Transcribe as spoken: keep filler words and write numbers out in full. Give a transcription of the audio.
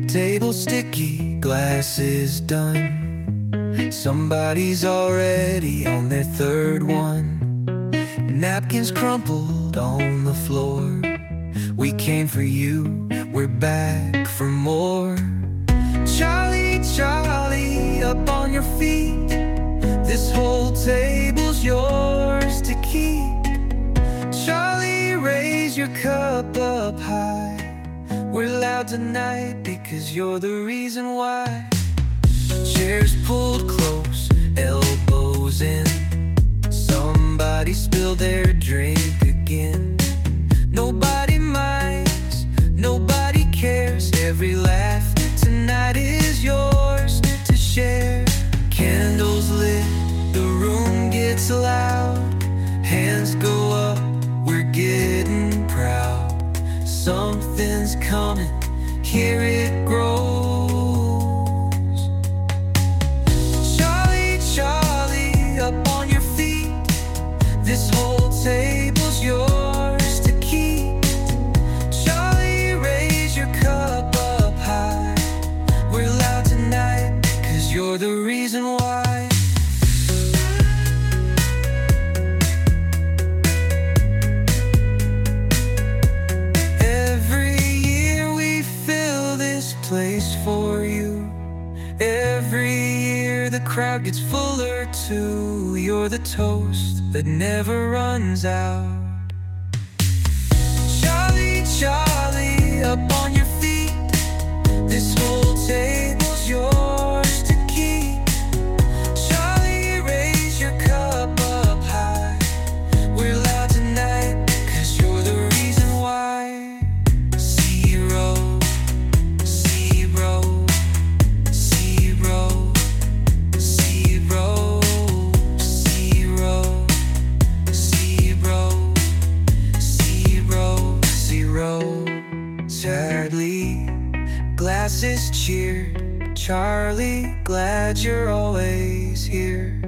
Table sticky, glasses done. Somebody's already on their third one. Napkins crumpled on the floor. We came for you, we're back for more. Charlie, Charlie, up on your feet. This whole table's yours to keep. Charlie, raise your cup up high. We're loud tonight because you're the reason why. Chairs pulled close, elbows in. Somebody spilled their drink again. Nobody minds, nobody cares. Every laugh tonight is yours to share. Candles lit, the room gets loud. Hands go up, we're getting proud. Something's coming, hear it grows. Charlie, Charlie, up on your feet. This whole table's yours to keep. Charlie, raise your cup up high. We're loud tonight, cause you're the reason why. Place for you. Every year the crowd gets fuller too. You're the toast that never runs out. Charlie, Charlie, up on your feet. This whole table's yours to keep. Charlie, raise your cup up high. We're loud tonight, cause you're the reason why. Zero Sadly, glasses cheered. Charlie, glad you're always here.